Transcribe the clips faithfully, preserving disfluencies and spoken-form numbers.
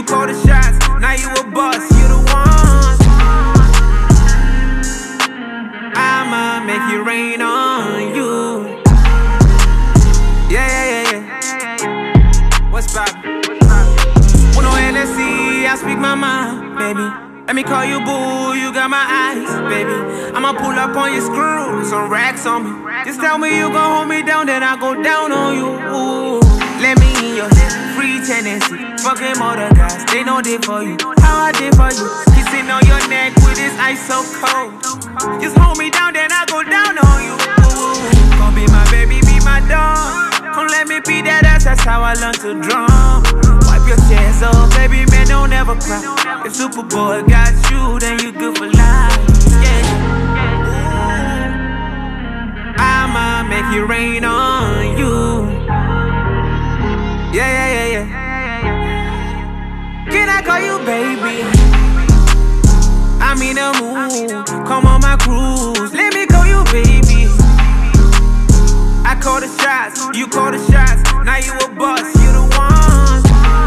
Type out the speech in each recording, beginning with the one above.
call the shots, now you a boss, you the one. I'ma make it rain on you. Yeah, yeah, yeah, yeah. What's poppin'? When no N S C, I speak my mind, baby. Let me call you boo, you got my eyes, baby. I'ma pull up on your screw, some racks on me. Just tell me you gon' hold me down, then I go down on you. Ooh. Let me in your head, free tendency. Fucking other guys, they know they for you. How I did for you, kissing on your neck with this ice so cold. Just hold me down, then I go down on you. Ooh. Gon' be my baby, be my dog. Come let me be that ass, that's how I learned to drum. Wipe your tears off, baby, man, don't ever cry. If Superboy got you, then you good for life. Yeah. I'ma make it rain on you. Yeah, yeah, yeah, yeah. Can I call you baby? I'm in the mood, come on my cruise. Let me call you baby. I call the shots, you call the shots. Now you a boss, you the one.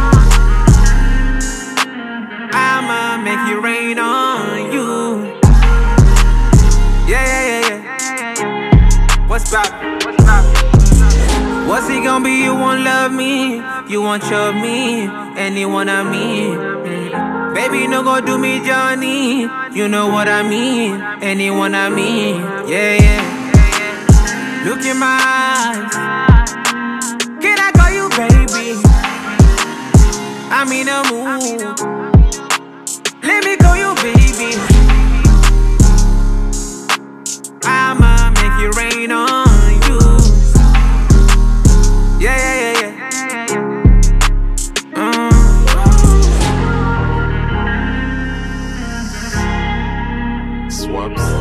I'ma make it rain on you. Yeah, yeah, yeah, yeah. What's poppin'? What's poppin'? What's it gonna be? You won't love me, you won't chub me, anyone I mean. Mm. Baby, no go do me Johnny, you know what I mean, anyone I mean. Yeah, yeah. Look in my eyes, can I call you baby? I'm in the mood, let me call you baby. I'ma make it rain on you. Yeah, yeah, yeah, yeah. Mm. Swaps.